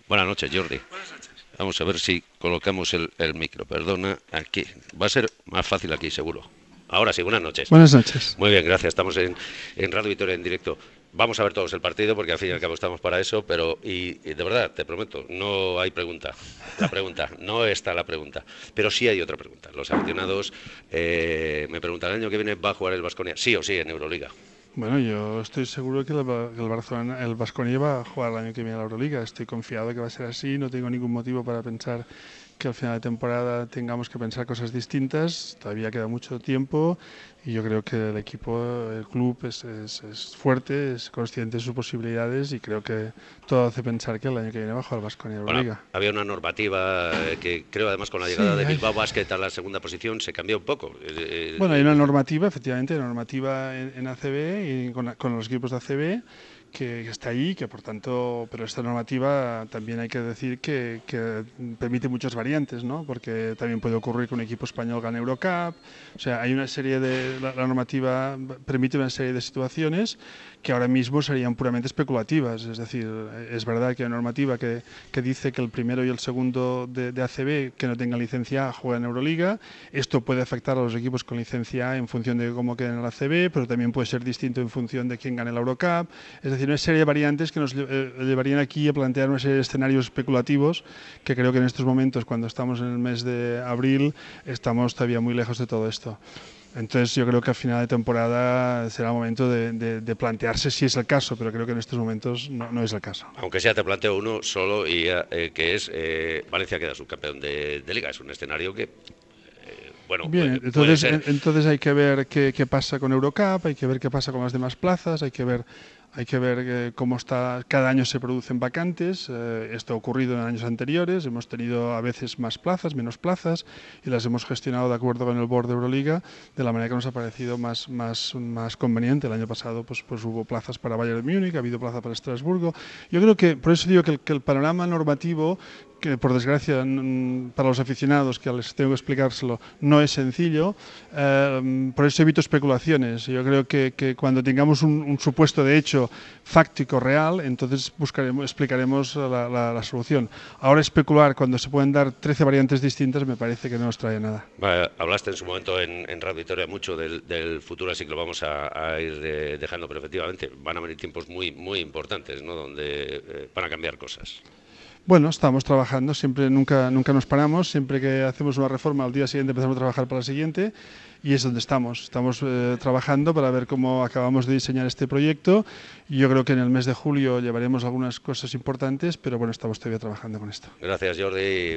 Buenas noches, Jordi. Buenas noches. Vamos a ver si colocamos el micro. Perdona, aquí. Va a ser más fácil aquí, seguro. Ahora sí, buenas noches. Buenas noches. Muy bien, gracias. Estamos en Radio Victoria en directo. Vamos a ver todos el partido porque al fin y al cabo estamos para eso, pero y de verdad, te prometo, no hay pregunta. La pregunta, no está la pregunta. Pero sí hay otra pregunta. Los aficionados me preguntan, ¿el año que viene va a jugar el Baskonia? Sí o sí, en Euroliga. Bueno, yo estoy seguro que el Barcelona, el Baskonia va a jugar el año que viene a la Euroliga. Estoy confiado de que va a ser así. No tengo ningún motivo para pensar que al final de temporada tengamos que pensar cosas distintas. Todavía queda mucho tiempo y yo creo que el equipo, el club es fuerte, es consciente de sus posibilidades y creo que todo hace pensar que el año que viene va a jugar el Baskonia en la Bueno, Euroliga. había una normativa que creo además con la llegada Sí, de hay. Bilbao Basket a la segunda posición se cambió un poco. Bueno, hay una normativa, efectivamente, normativa en ACB y con los equipos de ACB que está ahí, que por tanto, pero esta normativa también hay que decir que permite muchas variantes, ¿no? Porque también puede ocurrir que un equipo español gane Eurocup, o sea, hay una serie de, la normativa permite una serie de situaciones que ahora mismo serían puramente especulativas, es decir, es verdad que hay una normativa que dice que el primero y el segundo de ACB que no tengan licencia A juegan en Euroliga, esto puede afectar a los equipos con licencia A en función de cómo queden en el ACB, pero también puede ser distinto en función de quién gane la Eurocup. Es decir, una serie de variantes que nos llevarían aquí a plantear una serie de escenarios especulativos que creo que en estos momentos, cuando estamos en el mes de abril, estamos todavía muy lejos de todo esto. Entonces yo creo que a final de temporada será el momento de plantearse si es el caso, pero creo que en estos momentos no es el caso. Aunque sea, te planteo uno solo y que es Valencia queda subcampeón de Liga. Es un escenario que, bueno, Bien, puede entonces, ser. entonces hay que ver qué pasa con Eurocup, hay que ver qué pasa con las demás plazas, hay que ver cómo está, cada año se producen vacantes, esto ha ocurrido en años anteriores, hemos tenido a veces más plazas, menos plazas, y las hemos gestionado de acuerdo con el board de Euroliga, de la manera que nos ha parecido más conveniente. El año pasado pues hubo plazas para Bayern de Múnich, ha habido plaza para Estrasburgo. Yo creo que, por eso digo que el panorama normativo que por desgracia para los aficionados que les tengo que explicárselo no es sencillo, por eso evito especulaciones. Yo creo que cuando tengamos un supuesto de hecho fáctico real, entonces explicaremos la solución. Ahora especular cuando se pueden dar 13 variantes distintas me parece que no nos trae nada. Hablaste en su momento en Radio Victoria mucho del futuro, así que lo vamos a ir dejando, pero efectivamente van a venir tiempos muy importantes, ¿no? Donde van a cambiar cosas. Bueno, estamos trabajando, siempre nunca nos paramos, siempre que hacemos una reforma al día siguiente empezamos a trabajar para la siguiente y es donde estamos. Estamos trabajando para ver cómo acabamos de diseñar este proyecto y yo creo que en el mes de julio llevaremos algunas cosas importantes, pero bueno, estamos todavía trabajando con esto. Gracias, Jordi.